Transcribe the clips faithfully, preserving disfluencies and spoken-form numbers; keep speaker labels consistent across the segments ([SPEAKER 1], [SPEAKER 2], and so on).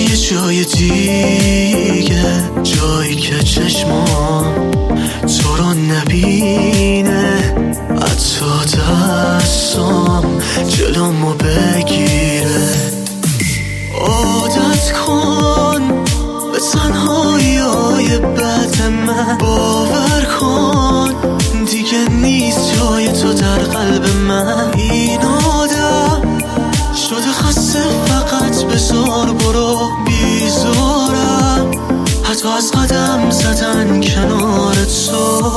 [SPEAKER 1] یه جای دیگه، جایی که چشمام تو رو نبینه، حتی دستام جلومو بگیره. عادت کن به تنهایی های بعد من، باور کن دیگه نیست جای تو در قلب من. این آدم شده خسته، فقط بذار برو، بیزارم حتی از قدم زدن کنار تو.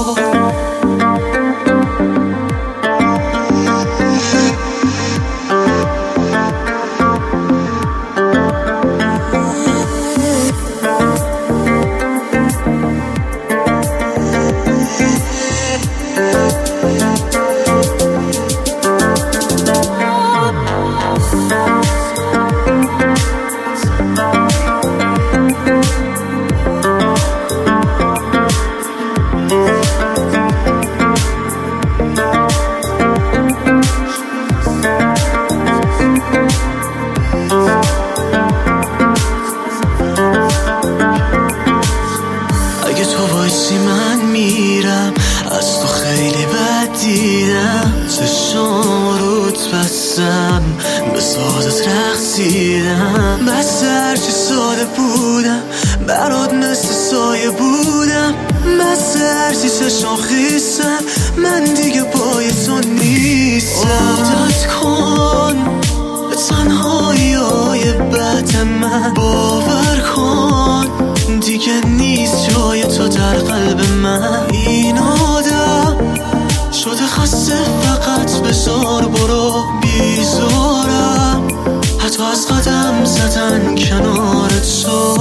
[SPEAKER 1] اگه تو وایسی من میرم، از تو خیلی بد دیدم، چشام روت بستم، به سازت رقصیدم. بس هرچی ساده بودم برات مثل سایه بودم، بس هرچی چشم خیستم، من دیگه پای تو نیستم. عادت کن به تنهایی های بعد من، باور کن دیگه نیست جای تو در قلب من. این آدم شده خسته، فقط بذار برو، بیزارم حتی از قدم زدن کنار تو.